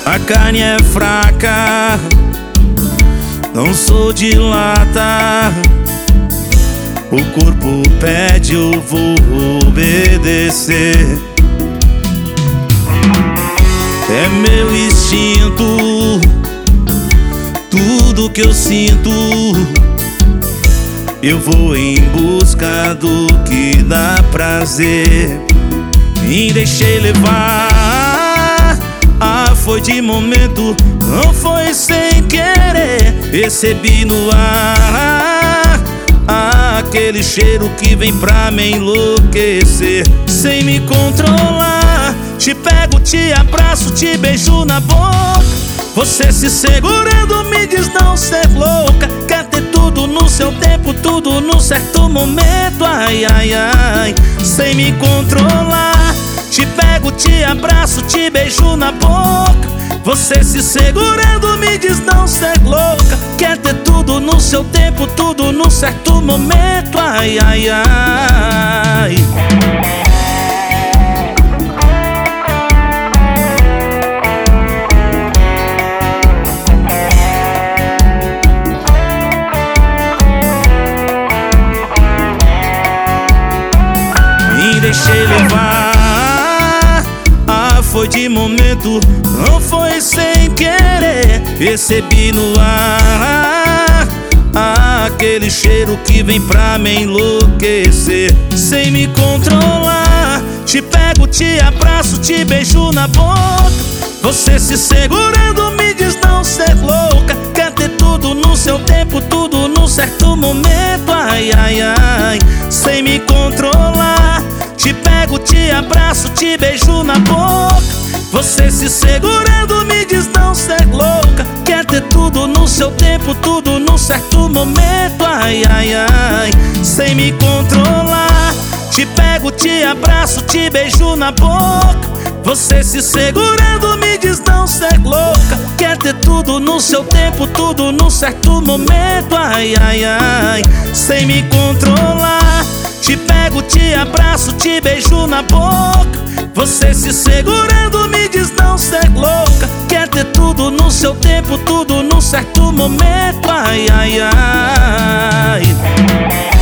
A carne é fraca, não sou de lata. O corpo pede, eu vou obedecer. É meu instinto, tudo que eu sinto. Eu vou em busca do que dá prazer. Me deixei levar, foi de momento, não foi sem querer. Percebi no ar aquele cheiro que vem pra me enlouquecer. Sem me controlar, te pego, te abraço, te beijo na boca. Você se segurando me diz não ser louca. Quer ter tudo no seu tempo, tudo no certo momento. Ai, ai, ai, sem me controlar, te pego, te abraço, te beijo na boca. Você se segurando me diz não ser louca. Quer ter tudo no seu tempo, tudo no certo momento. Ai, ai, ai. Me deixei levar, foi de momento, não foi sem querer. Percebi no ar aquele cheiro que vem pra me enlouquecer. Sem me controlar, te pego, te abraço, te beijo na boca. Você se segurando me diz não ser louca. Quer ter tudo no seu tempo, tudo no certo momento. Ai, ai, ai, sem me controlar, te pego, te abraço, te beijo na boca. Você se segurando me diz não ser louca. Quer ter tudo no seu tempo, tudo no certo momento. Ai, ai, ai, sem me controlar, te pego, te abraço, te beijo na boca. Você se segurando me diz não ser louca. Quer ter tudo no seu tempo, tudo no certo momento. Ai, ai, ai, sem me controlar, te pego, te abraço, te beijo na boca. Você se segurando me diz não ser louca. Quer ter tudo no seu tempo, tudo no certo momento. Ai, ai, ai.